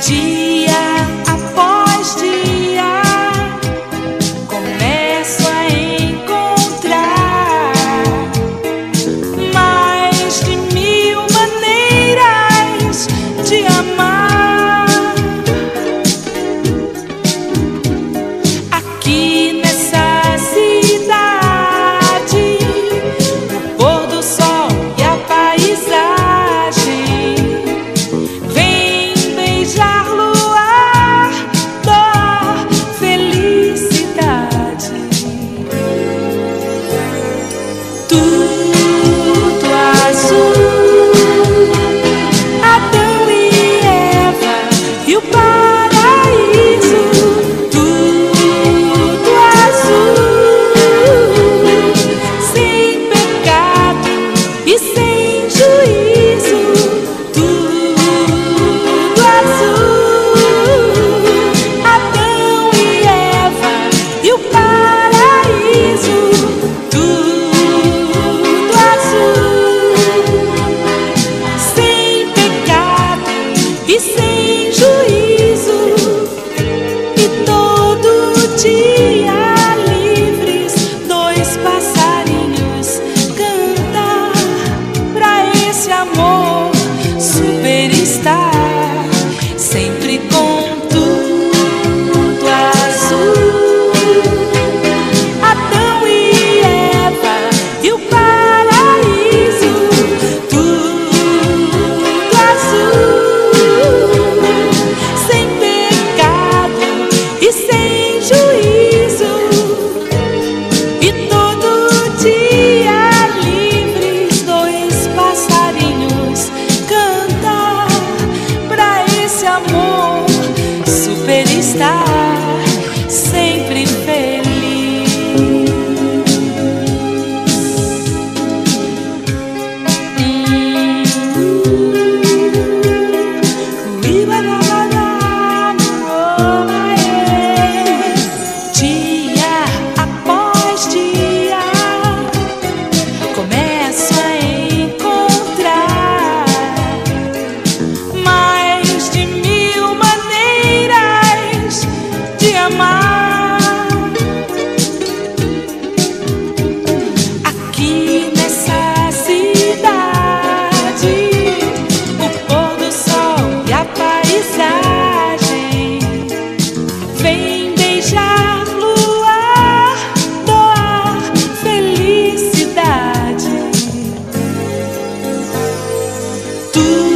Dia após dia, começo a encontrar mais de 1000 maneiras de amar. Aqui nessa cidade, o pôr do sol e a paisagem vem beijar luar, doar felicidade. Tudo azul, Adão e Eva e o paraíso. Tudo azul, sem pecado e sem juízo. Tudo azul, Adão e Eva e o paraíso. Tudo azul, sem pecado e sem juízo. E todo dia livres, 2 passarinhos cantar pra esse amor superstar, sempre com tudo azul. Adão e Eva e o paraíso. Tudo azul, sem pecado e sem juízo. E todo dia livres, 2 passarinhos cantar pra esse amor superstar, sempre feliz. Dia após dia, começo a encontrar mais de 1000 maneiras de amar. Aqui nessa cidade, o pôr do sol e a paisagem vem beijar luar, doar felicidade. Tudo